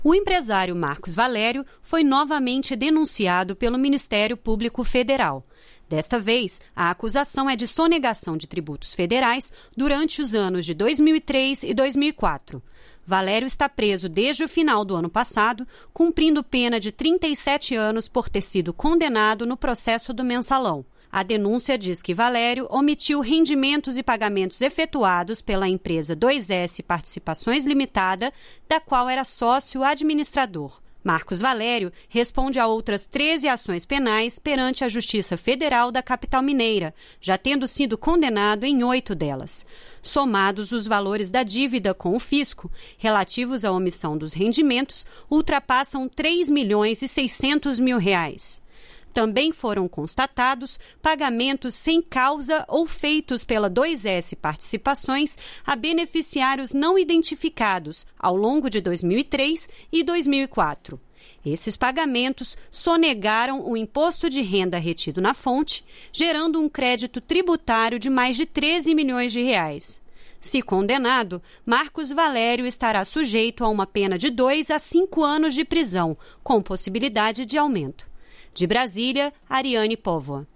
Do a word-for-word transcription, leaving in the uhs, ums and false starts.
O empresário Marcos Valério foi novamente denunciado pelo Ministério Público Federal. Desta vez, a acusação é de sonegação de tributos federais durante os anos de dois mil e três e dois mil e quatro. Valério está preso desde o final do ano passado, cumprindo pena de trinta e sete anos por ter sido condenado no processo do Mensalão. A denúncia diz que Valério omitiu rendimentos e pagamentos efetuados pela empresa dois S Participações Limitada, da qual era sócio administrador. Marcos Valério responde a outras treze ações penais perante a Justiça Federal da capital mineira, já tendo sido condenado em oito delas. Somados, os valores da dívida com o fisco, relativos à omissão dos rendimentos, ultrapassam três milhões e seiscentos mil reais. Também foram constatados pagamentos sem causa ou feitos pela dois S Participações a beneficiários não identificados ao longo de dois mil e três e dois mil e quatro. Esses pagamentos sonegaram o imposto de renda retido na fonte, gerando um crédito tributário de mais de treze milhões de reais. Se condenado, Marcos Valério estará sujeito a uma pena de dois a cinco anos de prisão, com possibilidade de aumento. De Brasília, Ariane Póvoa.